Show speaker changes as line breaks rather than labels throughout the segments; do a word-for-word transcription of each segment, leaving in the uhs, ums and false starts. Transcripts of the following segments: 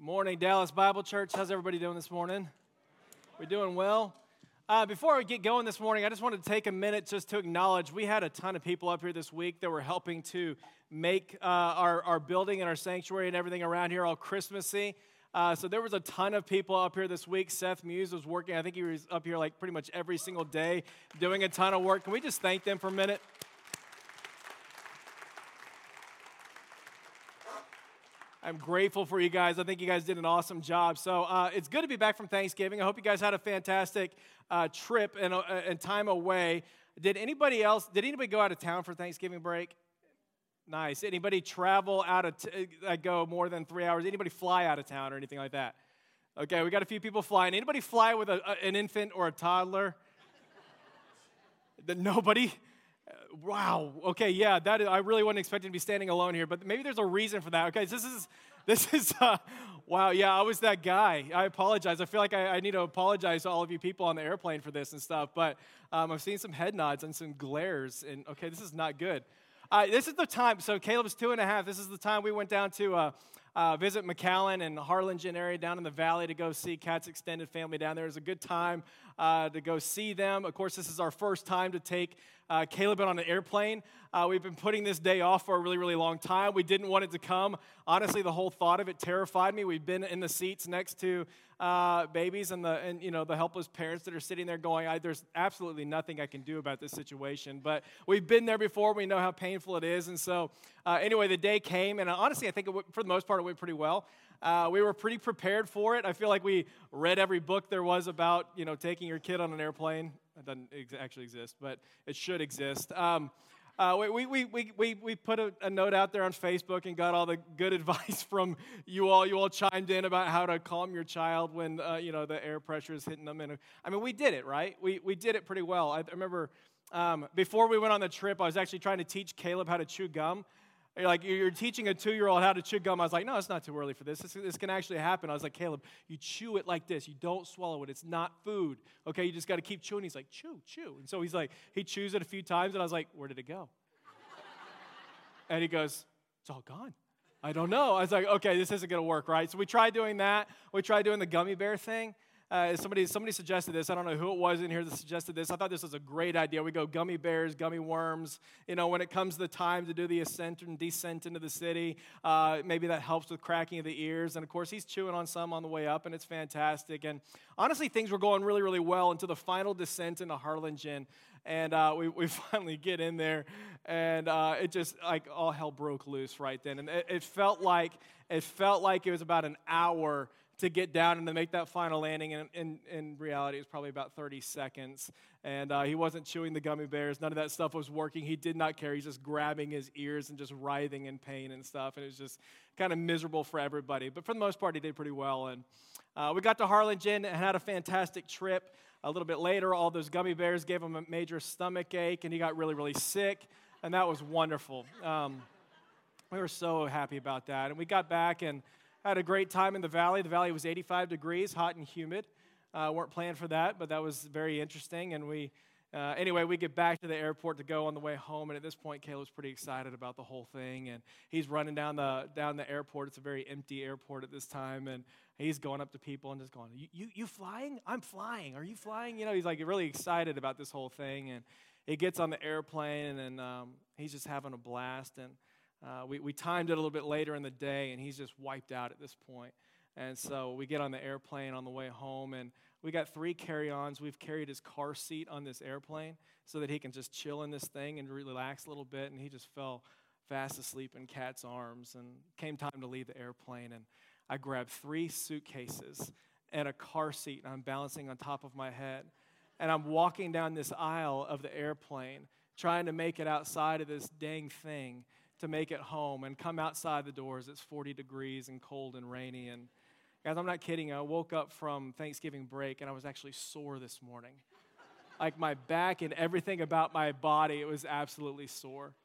Morning, Dallas Bible Church. How's everybody doing this morning? We're doing well. Uh, before we get going this morning, I just wanted to take a minute just to acknowledge we had a ton of people up here this week that were helping to make uh, our, our building and our sanctuary and everything around here all Christmassy. Uh, so there was a ton of people up here this week. Seth Muse was working. I think he was up here like pretty much every single day doing a ton of work. Can we just thank them for a minute? I'm grateful for you guys. I think you guys did an awesome job. So uh, it's good to be back from Thanksgiving. I hope you guys had a fantastic uh, trip and, uh, and time away. Did anybody else, did anybody go out of town for Thanksgiving break? Nice. Anybody travel out of, t- uh, go more than three hours? Anybody fly out of town or anything like that? Okay, we got a few people flying. Anybody fly with a, a, an infant or a toddler? the, nobody? Wow. Okay. Yeah. That is, I really wasn't expecting to be standing alone here, but maybe there's a reason for that. Okay. So this is this is uh, wow. Yeah. I was that guy. I apologize. I feel like I, I need to apologize to all of you people on the airplane for this and stuff. But um, I've seen some head nods and some glares, and okay, this is not good. Uh, this is the time. So Caleb's two and a half. This is the time we went down to uh, uh, visit McAllen and Harlingen area down in the valley to go see Kat's extended family down there. It was a good time uh, to go see them. Of course, this is our first time to take uh, Caleb on an airplane. Uh, we've been putting this day off for a really, really long time. We didn't want it to come. Honestly, the whole thought of it terrified me. We've been in the seats next to uh, babies and the and you know the helpless parents that are sitting there going, I, "There's absolutely nothing I can do about this situation." But we've been there before. We know how painful it is, and so uh, anyway, the day came, and honestly, I think it w- for the most part it went pretty well. Uh, we were pretty prepared for it. I feel like we read every book there was about you know taking your kid on an airplane. It doesn't ex- actually exist, but it should exist. Um, Uh, we, we, we, we, we put a, a note out there on Facebook and got all the good advice from you all. You all chimed in about how to calm your child when, uh, you know, the air pressure is hitting them. And I mean, we did it, right? We we did it pretty well. I, I remember um, before we went on the trip, I was actually trying to teach Caleb how to chew gum. You're like, you're teaching a two-year-old how to chew gum. I was like, no, it's not too early for this. This, this can actually happen. I was like, Caleb, you chew it like this. You don't swallow it. It's not food. Okay, you just got to keep chewing. He's like, chew, chew. And so he's like, he chews it a few times, and I was like, where did it go? And he goes, it's all gone. I don't know. I was like, okay, this isn't going to work, right? So we tried doing that. We tried doing the gummy bear thing. Uh, somebody somebody suggested this. I don't know who it was in here that suggested this. I thought this was a great idea. We go gummy bears, gummy worms. You know, when it comes to the time to do the ascent and descent into the city, uh, maybe that helps with cracking of the ears. And, of course, he's chewing on some on the way up, and it's fantastic. And, honestly, things were going really, really well until the final descent into Harlingen. And uh, we, we finally get in there, and uh, it just, like, all hell broke loose right then. And it, it felt like it felt like it was about an hour to get down and to make that final landing, and in, in reality, it was probably about thirty seconds, and uh, he wasn't chewing the gummy bears. None of that stuff was working. He did not care. He's just grabbing his ears and just writhing in pain and stuff, and it was just kind of miserable for everybody. But for the most part, he did pretty well, and uh, we got to Harlingen and had a fantastic trip. A little bit later, all those gummy bears gave him a major stomach ache, and he got really, really sick, and that was wonderful. Um, we were so happy about that, and we got back and had a great time in the valley. The valley was eighty-five degrees, hot and humid. Uh, weren't planned for that, but that was very interesting. And we, uh, anyway, we get back to the airport to go on the way home. And at this point, Caleb's pretty excited about the whole thing. And he's running down the down the airport. It's a very empty airport at this time. And he's going up to people and just going, you, you, you flying? I'm flying. Are you flying? You know, he's like really excited about this whole thing. And he gets on the airplane, and um, he's just having a blast. And Uh, we, we timed it a little bit later in the day, and he's just wiped out at this point. And so we get on the airplane on the way home, and we got three carry-ons. We've carried his car seat on this airplane so that he can just chill in this thing and relax a little bit, and he just fell fast asleep in Kat's arms. And came time to leave the airplane, and I grabbed three suitcases and a car seat, and I'm balancing on top of my head. And I'm walking down this aisle of the airplane trying to make it outside of this dang thing to make it home, and come outside the doors. It's forty degrees and cold and rainy. And guys, I'm not kidding. I woke up from Thanksgiving break, and I was actually sore this morning. Like my back and everything about my body, it was absolutely sore.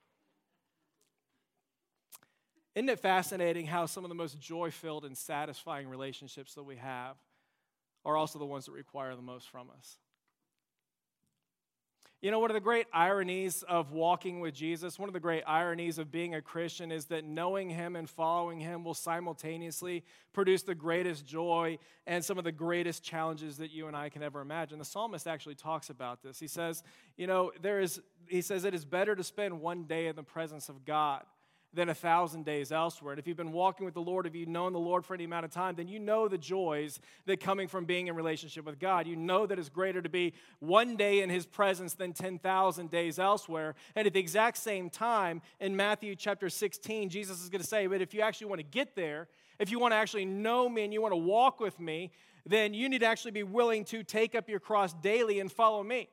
Isn't it fascinating how some of the most joy-filled and satisfying relationships that we have are also the ones that require the most from us? You know, one of the great ironies of walking with Jesus, one of the great ironies of being a Christian is that knowing him and following him will simultaneously produce the greatest joy and some of the greatest challenges that you and I can ever imagine. The psalmist actually talks about this. He says, you know, there is, he says it is better to spend one day in the presence of God than a thousand days elsewhere. And if you've been walking with the Lord, if you've known the Lord for any amount of time, then you know the joys that coming from being in relationship with God. You know that it's greater to be one day in his presence than ten thousand days elsewhere. And at the exact same time, in Matthew chapter sixteen, Jesus is going to say, but if you actually want to get there, if you want to actually know me and you want to walk with me, then you need to actually be willing to take up your cross daily and follow me.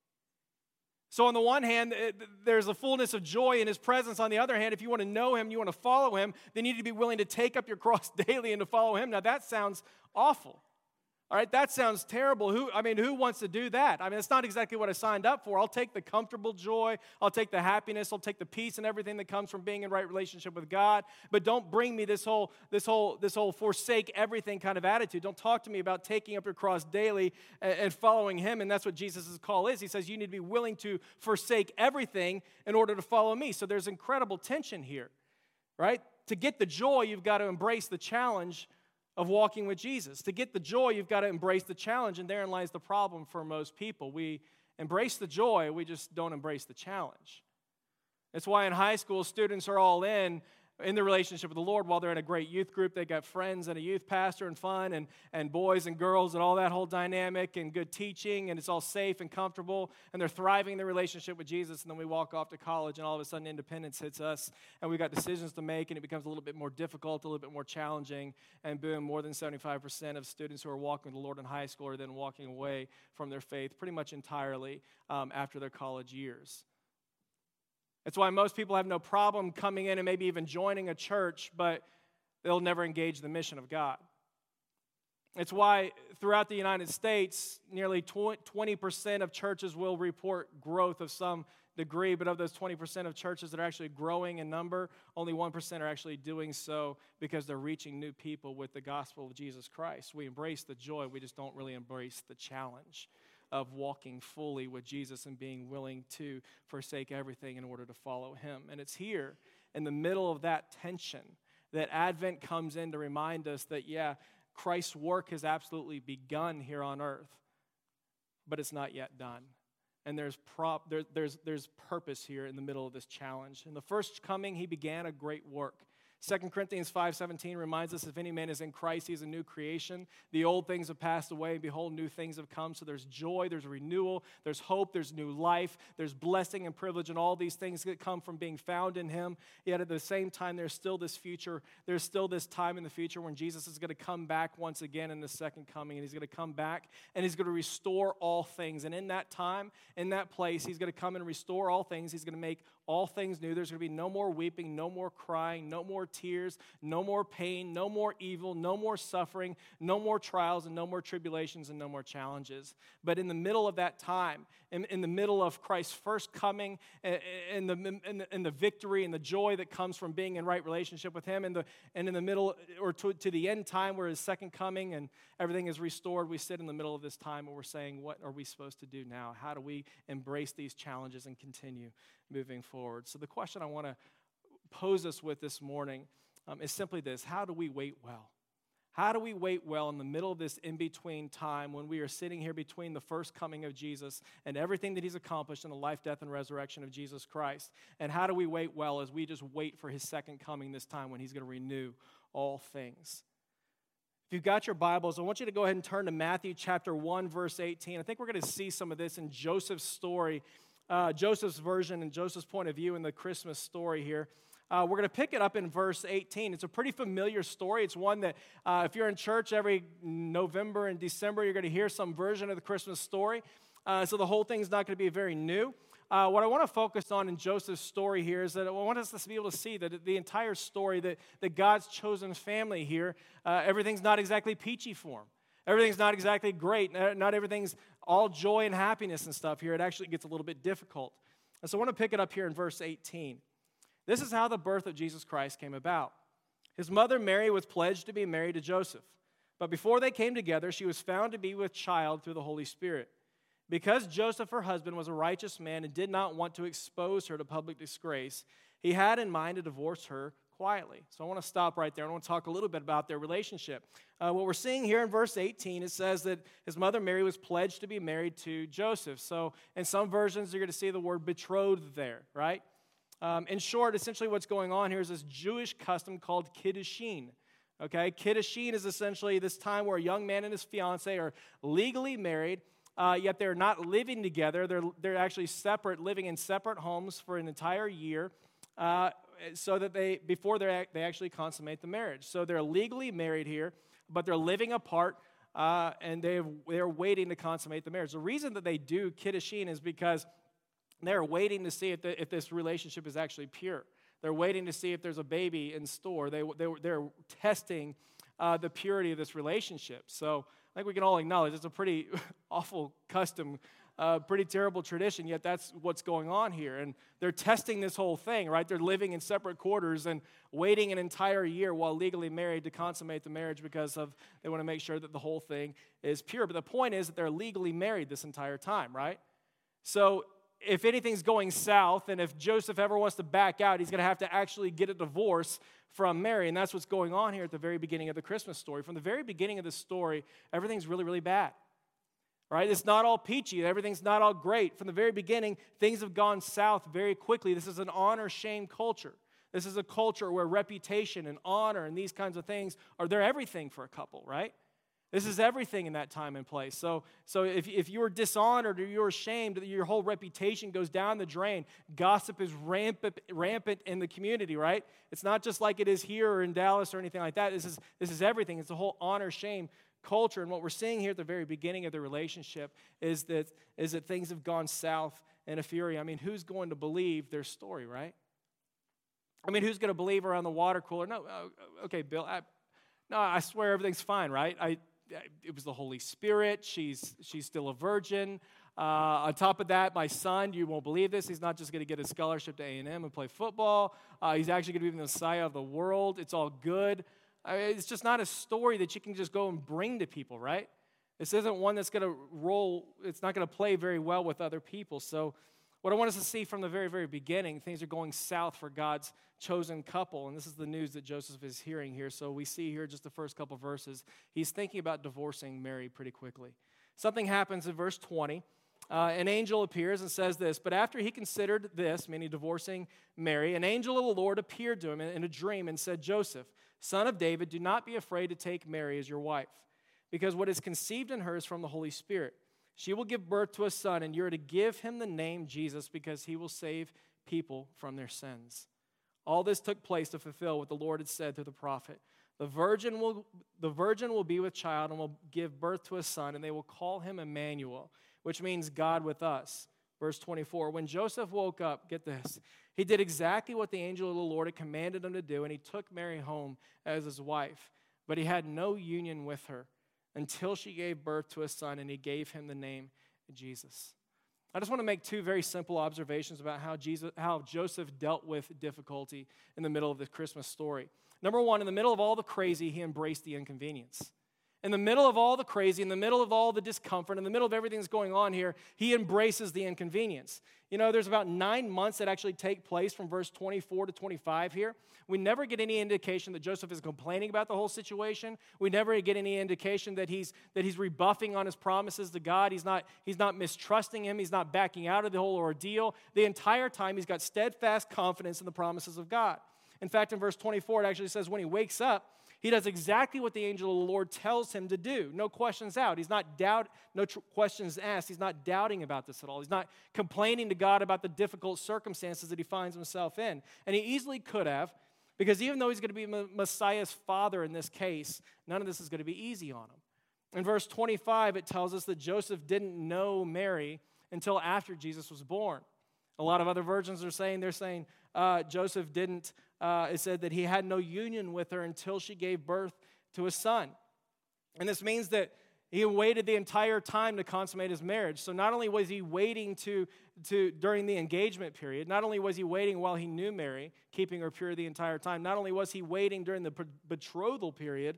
So on the one hand, there's a fullness of joy in his presence. On the other hand, if you want to know him, you want to follow him, then you need to be willing to take up your cross daily and to follow him. Now that sounds awful. All right, that sounds terrible. Who, I mean, who wants to do that? I mean, it's not exactly what I signed up for. I'll take the comfortable joy. I'll take the happiness. I'll take the peace and everything that comes from being in right relationship with God. But don't bring me this whole, this whole, this whole forsake everything kind of attitude. Don't talk to me about taking up your cross daily and, and following him. And that's what Jesus' call is. He says you need to be willing to forsake everything in order to follow me. So there's incredible tension here, right? To get the joy, you've got to embrace the challenge of walking with Jesus. To get the joy, you've got to embrace the challenge, and therein lies the problem for most people. We embrace the joy, we just don't embrace the challenge. That's why in high school, students are all in, in the relationship with the Lord while they're in a great youth group. They got friends and a youth pastor and fun and, and boys and girls and all that whole dynamic and good teaching, and it's all safe and comfortable, and they're thriving in their relationship with Jesus, and then we walk off to college, and all of a sudden independence hits us, and we've got decisions to make, and it becomes a little bit more difficult, a little bit more challenging, and boom, more than seventy-five percent of students who are walking with the Lord in high school are then walking away from their faith pretty much entirely um, after their college years. That's why most people have no problem coming in and maybe even joining a church, but they'll never engage the mission of God. It's why throughout the United States, nearly twenty percent of churches will report growth of some degree, but of those twenty percent of churches that are actually growing in number, only one percent are actually doing so because they're reaching new people with the gospel of Jesus Christ. We embrace the joy, we just don't really embrace the challenge of walking fully with Jesus and being willing to forsake everything in order to follow him. And it's here in the middle of that tension that Advent comes in to remind us that, yeah, Christ's work has absolutely begun here on earth, but it's not yet done. And there's prop, there, there's, there's purpose here in the middle of this challenge. In the first coming, he began a great work. Second Corinthians five seventeen reminds us, if any man is in Christ, he is a new creation. The old things have passed away, and behold, new things have come. So there's joy, there's renewal, there's hope, there's new life, there's blessing and privilege, and all these things that come from being found in him. Yet at the same time, there's still this future, there's still this time in the future when Jesus is going to come back once again in the second coming, and he's going to come back, and he's going to restore all things. And in that time, in that place, he's going to come and restore all things. He's going to make all things new. There's going to be no more weeping, no more crying, no more tears, no more pain, no more evil, no more suffering, no more trials, and no more tribulations, and no more challenges. But in the middle of that time, in, in the middle of Christ's first coming, and the, and, the, and the victory and the joy that comes from being in right relationship with him, and, the, and in the middle, or to, to the end time where his second coming and everything is restored, we sit in the middle of this time where we're saying, what are we supposed to do now? How do we embrace these challenges and continue moving forward? So the question I want to pose us with this morning um, is simply this: how do we wait well? How do we wait well in the middle of this in-between time when we are sitting here between the first coming of Jesus and everything that he's accomplished in the life, death, and resurrection of Jesus Christ? And how do we wait well as we just wait for his second coming this time when he's going to renew all things? If you've got your Bibles, I want you to go ahead and turn to Matthew chapter one, verse eighteen. I think we're going to see some of this in Joseph's story, uh, Joseph's version and Joseph's point of view in the Christmas story here. Uh, we're going to pick it up in verse eighteen. It's a pretty familiar story. It's one that uh, if you're in church every November and December, you're going to hear some version of the Christmas story. Uh, so the whole thing's not going to be very new. Uh, what I want to focus on in Joseph's story here is that I want us to be able to see that the entire story, that, that God's chosen family here, uh, everything's not exactly peachy for them. Everything's not exactly great. Not everything's all joy and happiness and stuff here. It actually gets a little bit difficult. And so I want to pick it up here in verse eighteen. This is how the birth of Jesus Christ came about. His mother Mary was pledged to be married to Joseph. But before they came together, she was found to be with child through the Holy Spirit. Because Joseph, her husband, was a righteous man and did not want to expose her to public disgrace, he had in mind to divorce her quietly. So I want to stop right there. I want to talk a little bit about their relationship. Uh, what we're seeing here in verse eighteen, it says that his mother Mary was pledged to be married to Joseph. So in some versions, you're going to see the word betrothed there, right? Um, in short, essentially what's going on here is this Jewish custom called kiddushin. Okay, kiddushin is essentially this time where a young man and his fiancée are legally married, uh, yet they're not living together. They're, they're actually separate, living in separate homes for an entire year, uh, so that they, before they they actually consummate the marriage. So they're legally married here, but they're living apart, uh, and they've, they're waiting to consummate the marriage. The reason that they do kiddushin is because they're waiting to see if, the, if this relationship is actually pure. They're waiting to see if there's a baby in store. They, they, they're testing uh, the purity of this relationship. So I think we can all acknowledge it's a pretty awful custom, uh, pretty terrible tradition, yet that's what's going on here. And they're testing this whole thing, right? They're living in separate quarters and waiting an entire year while legally married to consummate the marriage because of they want to make sure that the whole thing is pure. But the point is that they're legally married this entire time, right? So if anything's going south, and if Joseph ever wants to back out, he's going to have to actually get a divorce from Mary. And that's what's going on here at the very beginning of the Christmas story. From the very beginning of the story, everything's really, really bad. Right? It's not all peachy. Everything's not all great. From the very beginning, things have gone south very quickly. This is an honor-shame culture. This is a culture where reputation and honor and these kinds of things are they're everything for a couple, right? This is everything in that time and place. So, so if, if you're dishonored or you're ashamed, your whole reputation goes down the drain. Gossip is rampant, rampant in the community, right? It's not just like it is here or in Dallas or anything like that. This is, this is everything. It's a whole honor-shame culture. And what we're seeing here at the very beginning of the relationship is that, is that things have gone south in a fury. I mean, who's going to believe their story, right? I mean, who's going to believe around the water cooler? No, okay, Bill, I, no, I swear everything's fine, right? I It was the Holy Spirit. She's she's still a virgin. Uh, on top of that, my son, you won't believe this, he's not just going to get a scholarship to A and M and play football. Uh, he's actually going to be the Messiah of the world. It's all good. I mean, it's just not a story that you can just go and bring to people, right? This isn't one that's going to roll. It's not going to play very well with other people. So what I want us to see from the very, very beginning, things are going south for God's chosen couple. And this is the news that Joseph is hearing here. So we see here just the first couple verses. He's thinking about divorcing Mary pretty quickly. Something happens in verse twenty. Uh, an angel appears and says this, but after he considered this, meaning divorcing Mary, an angel of the Lord appeared to him in a dream and said, Joseph, son of David, do not be afraid to take Mary as your wife, because what is conceived in her is from the Holy Spirit. She will give birth to a son, and you're to give him the name Jesus, because he will save people from their sins. All this took place to fulfill what the Lord had said through the prophet. The virgin will, the virgin will be with child and will give birth to a son, and they will call him Emmanuel, which means God with us. Verse twenty-four, when Joseph woke up, get this, he did exactly what the angel of the Lord had commanded him to do, and he took Mary home as his wife. But he had no union with her until she gave birth to a son, and he gave him the name Jesus. I just want to make two very simple observations about how Jesus, how Joseph dealt with difficulty in the middle of the Christmas story. Number one, in the middle of all the crazy, he embraced the inconvenience. In the middle of all the crazy, in the middle of all the discomfort, in the middle of everything that's going on here, he embraces the inconvenience. You know, there's about nine months that actually take place from verse twenty-four to twenty-five here. We never get any indication that Joseph is complaining about the whole situation. We never get any indication that he's that he's rebuffing on his promises to God. He's not, he's not mistrusting him. He's not backing out of the whole ordeal. The entire time, he's got steadfast confidence in the promises of God. In fact, in verse twenty-four, it actually says when he wakes up, he does exactly what the angel of the Lord tells him to do. No questions out. He's not doubt, no tr- questions asked. He's not doubting about this at all. He's not complaining to God about the difficult circumstances that he finds himself in. And he easily could have, because even though he's going to be Messiah's father in this case, none of this is going to be easy on him. In verse twenty-five, it tells us that Joseph didn't know Mary until after Jesus was born. A lot of other versions are saying, they're saying uh, Joseph didn't, uh, it said that he had no union with her until she gave birth to a son. And this means that he waited the entire time to consummate his marriage. So not only was he waiting to, to during the engagement period, not only was he waiting while he knew Mary, keeping her pure the entire time, not only was he waiting during the betrothal period,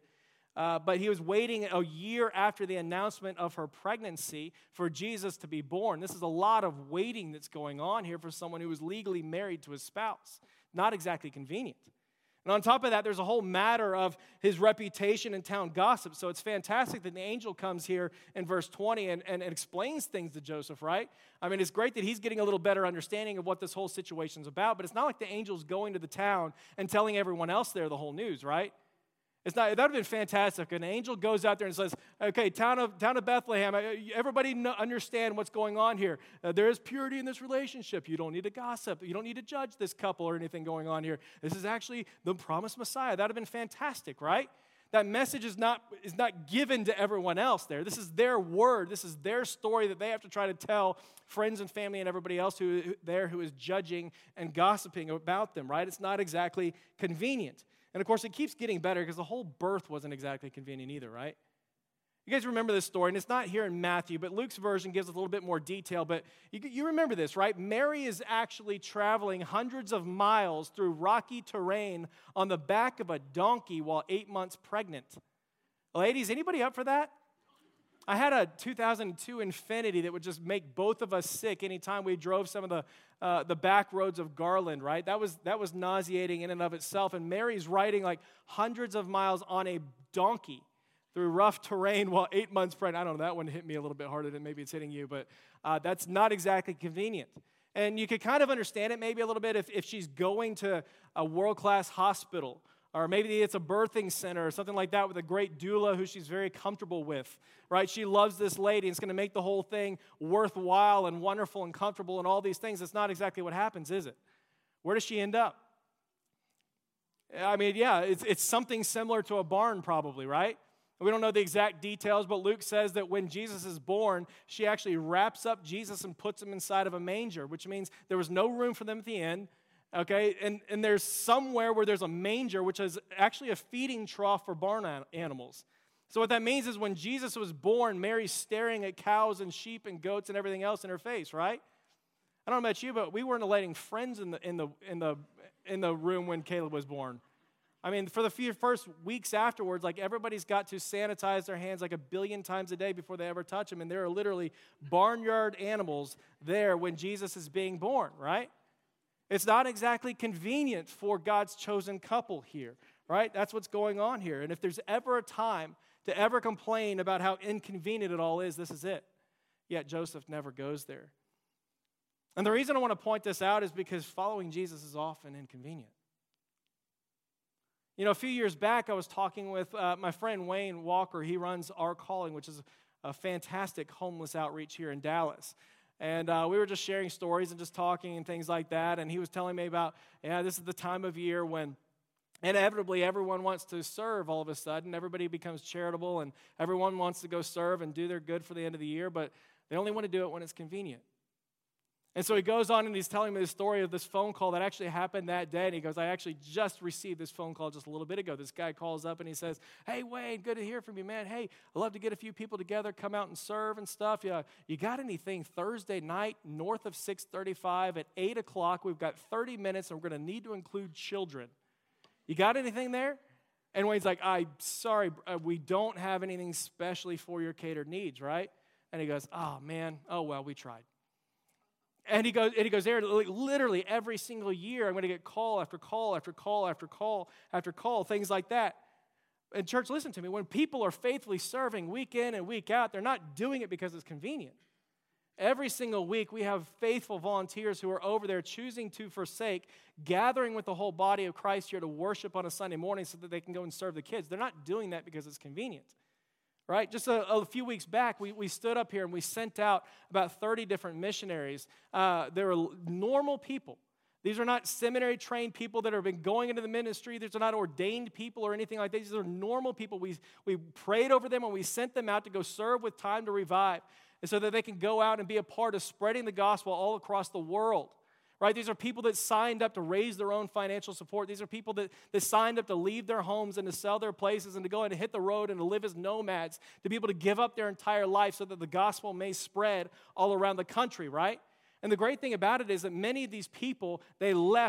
Uh, but he was waiting a year after the announcement of her pregnancy for Jesus to be born. This is a lot of waiting that's going on here for someone who was legally married to his spouse. Not exactly convenient. And on top of that, there's a whole matter of his reputation and town gossip. So it's fantastic that the angel comes here in verse twenty and, and, and explains things to Joseph, right? I mean, it's great that he's getting a little better understanding of what this whole situation's about, but it's not like the angel's going to the town and telling everyone else there the whole news, right? It's not, that would have been fantastic. An angel goes out there and says, okay, town of, town of Bethlehem, everybody know, understand what's going on here. Uh, there is purity in this relationship. You don't need to gossip. You don't need to judge this couple or anything going on here. This is actually the promised Messiah. That would have been fantastic, right? That message is not, is not given to everyone else there. This is their word. This is their story that they have to try to tell friends and family and everybody else who, who there who is judging and gossiping about them, right? It's not exactly convenient. And, of course, it keeps getting better because the whole birth wasn't exactly convenient either, right? You guys remember this story, and it's not here in Matthew, but Luke's version gives us a little bit more detail. But you, you remember this, right? Mary is actually traveling hundreds of miles through rocky terrain on the back of a donkey while eight months pregnant. Ladies, anybody up for that? I had a two thousand two Infiniti that would just make both of us sick anytime we drove some of the uh, the back roads of Garland, right? That was that was nauseating in and of itself. And Mary's riding like hundreds of miles on a donkey through rough terrain while eight months pregnant. I don't know, that one hit me a little bit harder than maybe it's hitting you, but uh, that's not exactly convenient. And you could kind of understand it maybe a little bit if, if she's going to a world-class hospital, or maybe it's a birthing center or something like that with a great doula who she's very comfortable with, right? She loves this lady, and it's going to make the whole thing worthwhile and wonderful and comfortable and all these things. That's not exactly what happens, is it? Where does she end up? I mean, yeah, it's, it's something similar to a barn probably, right? We don't know the exact details, but Luke says that when Jesus is born, she actually wraps up Jesus and puts him inside of a manger, which means there was no room for them at the end. Okay, and, and there's somewhere where there's a manger, which is actually a feeding trough for barn animals. So what that means is when Jesus was born, Mary's staring at cows and sheep and goats and everything else in her face, right? I don't know about you, but we weren't letting friends in the in the in the in the room when Caleb was born. I mean, for the few first weeks afterwards, like everybody's got to sanitize their hands like a billion times a day before they ever touch them, and there are literally barnyard animals there when Jesus is being born, right? It's not exactly convenient for God's chosen couple here, right? That's what's going on here. And if there's ever a time to ever complain about how inconvenient it all is, this is it. Yet Joseph never goes there. And the reason I want to point this out is because following Jesus is often inconvenient. You know, a few years back, I was talking with uh, my friend Wayne Walker. He runs Our Calling, which is a fantastic homeless outreach here in Dallas. And uh, we were just sharing stories and just talking and things like that. And he was telling me about, yeah, this is the time of year when inevitably everyone wants to serve all of a sudden. Everybody becomes charitable and everyone wants to go serve and do their good for the end of the year, but they only want to do it when it's convenient. And so he goes on and he's telling me the story of this phone call that actually happened that day. And he goes, I actually just received this phone call just a little bit ago. This guy calls up and he says, hey, Wade, good to hear from you, man. Hey, I'd love to get a few people together, come out and serve and stuff. Yeah, you got anything Thursday night north of six thirty-five at eight o'clock? We've got thirty minutes and we're going to need to include children. You got anything there? And Wade's like, I'm sorry, we don't have anything specially for your catered needs, right? And he goes, oh, man, oh, well, we tried. And he goes, and he goes there, literally every single year, I'm going to get call after call after call after call after call, things like that. And church, listen to me. When people are faithfully serving week in and week out, they're not doing it because it's convenient. Every single week, we have faithful volunteers who are over there choosing to forsake, gathering with the whole body of Christ here to worship on a Sunday morning so that they can go and serve the kids. They're not doing that because it's convenient. Right? Just a, a few weeks back, we, we stood up here and we sent out about thirty different missionaries. Uh, they were normal people. These are not seminary-trained people that have been going into the ministry. These are not ordained people or anything like that. These are normal people. We, we prayed over them and we sent them out to go serve with Time to Revive, and so that they can go out and be a part of spreading the gospel all across the world. Right? These are people that signed up to raise their own financial support. These are people that, that signed up to leave their homes and to sell their places and to go and hit the road and to live as nomads, to be able to give up their entire life so that the gospel may spread all around the country, right? And the great thing about it is that many of these people, they left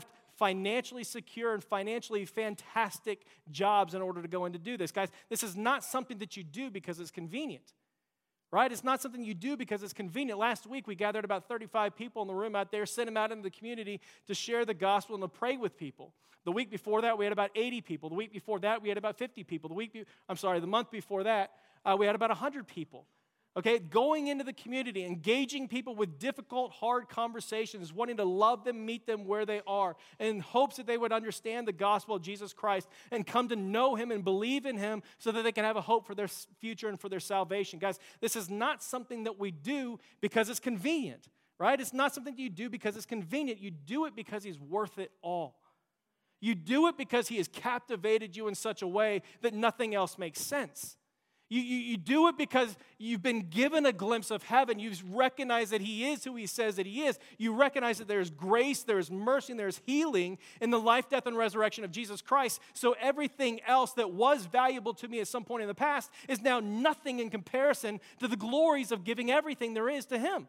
financially secure and financially fantastic jobs in order to go in to do this. Guys, this is not something that you do because it's convenient. Right? It's not something you do because it's convenient. Last week, we gathered about thirty-five people in the room out there, sent them out into the community to share the gospel and to pray with people. The week before that, we had about eighty people. The week before that, we had about fifty people. The week, be- I'm sorry, the month before that, uh, we had about one hundred people. Okay, going into the community, engaging people with difficult, hard conversations, wanting to love them, meet them where they are, in hopes that they would understand the gospel of Jesus Christ and come to know him and believe in him so that they can have a hope for their future and for their salvation. Guys, this is not something that we do because it's convenient, right? It's not something you do because it's convenient. You do it because he's worth it all. You do it because he has captivated you in such a way that nothing else makes sense. You, you, you do it because you've been given a glimpse of heaven. You've recognized that he is who he says that he is. You recognize that there's grace, there's mercy, and there's healing in the life, death, and resurrection of Jesus Christ. So everything else that was valuable to me at some point in the past is now nothing in comparison to the glories of giving everything there is to him.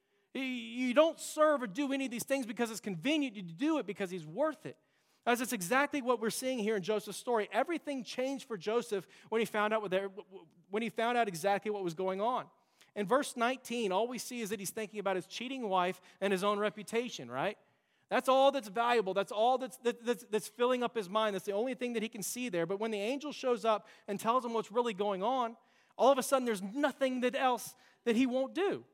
You don't serve or do any of these things because it's convenient. You do it because he's worth it. As it's exactly what we're seeing here in Joseph's story. Everything changed for Joseph when he found out what there, when he found out exactly what was going on. In verse nineteen, all we see is that he's thinking about his cheating wife and his own reputation, right? That's all that's valuable. That's all that's, that, that's, that's filling up his mind. That's the only thing that he can see there. But when the angel shows up and tells him what's really going on, all of a sudden there's nothing that else that he won't do.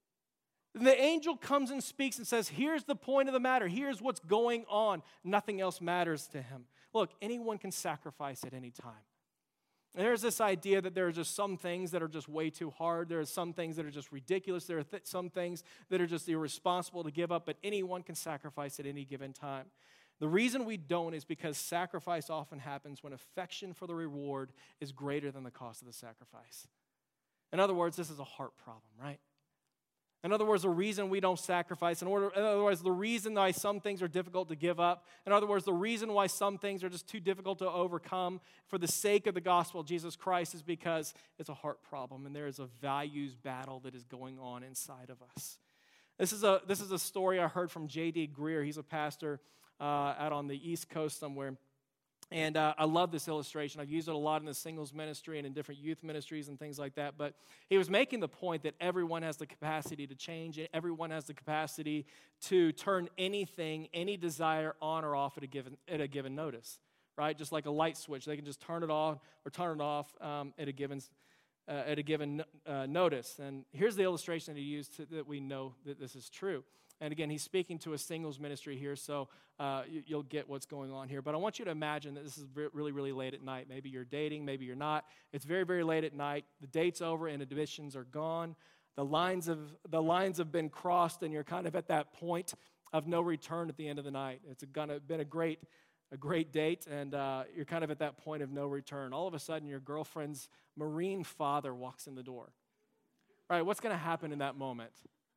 The angel comes and speaks and says, here's the point of the matter. Here's what's going on. Nothing else matters to him. Look, anyone can sacrifice at any time. And there's this idea that there are just some things that are just way too hard. There are some things that are just ridiculous. There are th- some things that are just irresponsible to give up, but anyone can sacrifice at any given time. The reason we don't is because sacrifice often happens when affection for the reward is greater than the cost of the sacrifice. In other words, this is a heart problem, right? In other words, the reason we don't sacrifice, in, order, in other words, the reason why some things are difficult to give up, in other words, the reason why some things are just too difficult to overcome for the sake of the gospel of Jesus Christ is because it's a heart problem and there is a values battle that is going on inside of us. This is a, this is a story I heard from J D Greer. He's a pastor uh, out on the East Coast somewhere. And uh, I love this illustration. I've used it a lot in the singles ministry and in different youth ministries and things like that. But he was making the point that everyone has the capacity to change. Everyone has the capacity to turn anything, any desire on or off at a given at a given notice, right? Just like a light switch. They can just turn it on or turn it off um, at a given uh, at a given uh, notice. And here's the illustration that he used to, that we know that this is true. And again, he's speaking to a singles ministry here, so uh, you, you'll get what's going on here. But I want you to imagine that this is really, really late at night. Maybe you're dating, maybe you're not. It's very, very late at night. The date's over and admissions are gone. The lines have, the lines have been crossed, and you're kind of at that point of no return at the end of the night. It's gonna, been a great, a great date, and uh, you're kind of at that point of no return. All of a sudden, your girlfriend's Marine father walks in the door. All right, what's going to happen in that moment?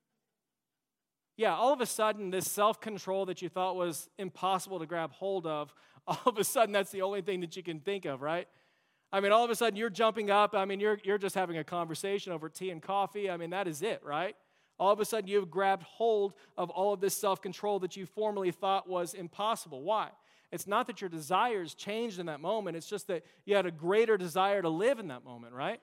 Yeah, all of a sudden, this self-control that you thought was impossible to grab hold of, all of a sudden, that's the only thing that you can think of, right? I mean, all of a sudden, you're jumping up. I mean, you're, you're just having a conversation over tea and coffee. I mean, that is it, right? All of a sudden, you've grabbed hold of all of this self-control that you formerly thought was impossible. Why? It's not that your desires changed in that moment. It's just that you had a greater desire to live in that moment, right?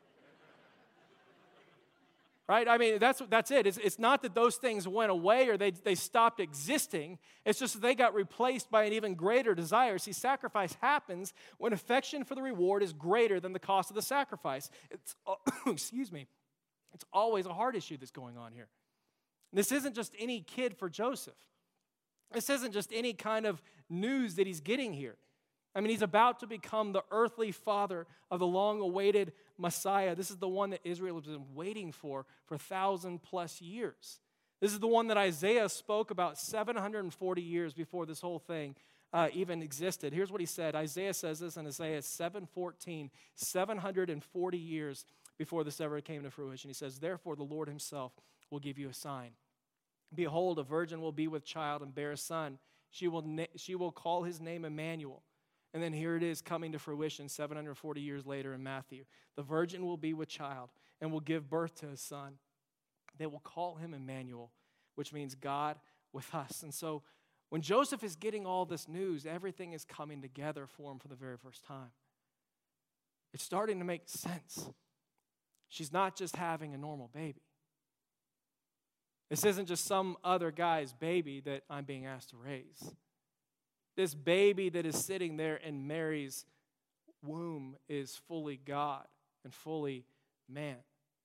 Right? I mean, that's that's it. It's, it's not that those things went away or they, they stopped existing. It's just that they got replaced by an even greater desire. See, sacrifice happens when affection for the reward is greater than the cost of the sacrifice. It's, excuse me. It's always a heart issue that's going on here. This isn't just any kid for Joseph. This isn't just any kind of news that he's getting here. I mean, he's about to become the earthly father of the long-awaited Messiah. This is the one that Israel has been waiting for for a thousand plus years. This is the one that Isaiah spoke about seven hundred forty years before this whole thing uh, even existed. Here's what he said. Isaiah says this in Isaiah seven fourteen, seven hundred forty years before this ever came to fruition. He says, therefore the Lord himself will give you a sign. Behold, a virgin will be with child and bear a son. She will, na- she will call his name Emmanuel. And then here it is coming to fruition seven hundred forty years later in Matthew. The virgin will be with child and will give birth to a son. They will call him Emmanuel, which means God with us. And so When Joseph is getting all this news, everything is coming together for him for the very first time. It's starting to make sense. She's not just having a normal baby. This isn't just some other guy's baby that I'm being asked to raise. This baby that is sitting there in Mary's womb is fully God and fully man.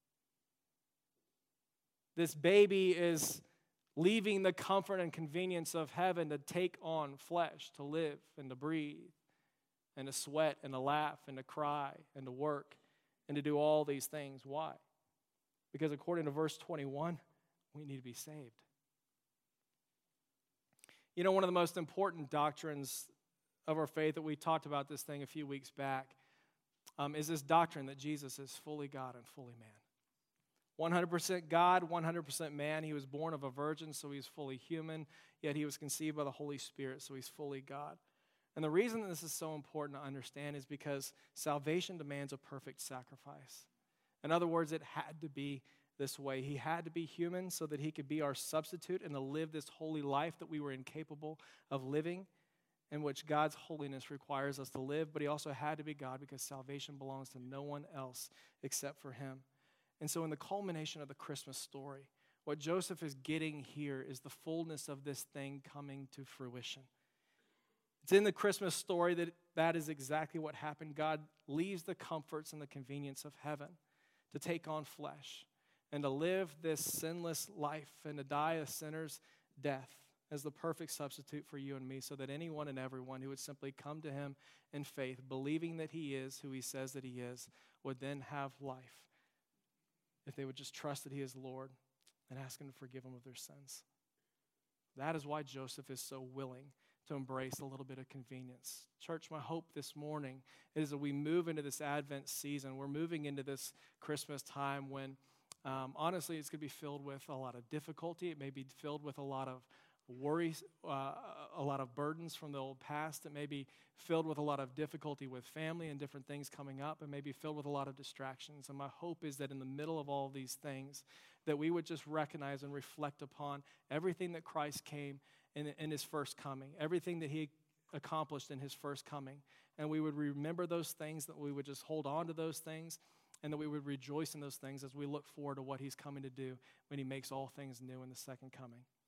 This baby is leaving the comfort and convenience of heaven to take on flesh, to live and to breathe and to sweat and to laugh and to cry and to work and to do all these things. Why? Because according to verse twenty-one, we need to be saved. You know, one of the most important doctrines of our faith that we talked about this thing a few weeks back um, is this doctrine that Jesus is fully God and fully man. one hundred percent God, one hundred percent man. He was born of a virgin, so he's fully human, yet he was conceived by the Holy Spirit, so he's fully God. And the reason that this is so important to understand is because salvation demands a perfect sacrifice. In other words, it had to be this way. He had to be human so that he could be our substitute and to live this holy life that we were incapable of living, in which God's holiness requires us to live. But he also had to be God because salvation belongs to no one else except for him. And so in the culmination of the Christmas story, what Joseph is getting here is the fullness of this thing coming to fruition. It's in the Christmas story that that is exactly what happened. God leaves the comforts and the convenience of heaven to take on flesh and to live this sinless life and to die a sinner's death as the perfect substitute for you and me, so that anyone and everyone who would simply come to him in faith, believing that he is who he says that he is, would then have life if they would just trust that he is Lord and ask him to forgive them of their sins. That is why Joseph is so willing to embrace a little bit of convenience. Church, my hope this morning is that we move into this Advent season. We're moving into this Christmas time when, um, honestly, it's going to be filled with a lot of difficulty. It may be filled with a lot of worries, uh, a lot of burdens from the old past. It may be filled with a lot of difficulty with family and different things coming up. It may be filled with a lot of distractions. And my hope is that in the middle of all of these things, that we would just recognize and reflect upon everything that Christ came in, in his first coming, everything that he accomplished in his first coming. And we would remember those things, that we would just hold on to those things, and that we would rejoice in those things as we look forward to what he's coming to do when he makes all things new in the second coming.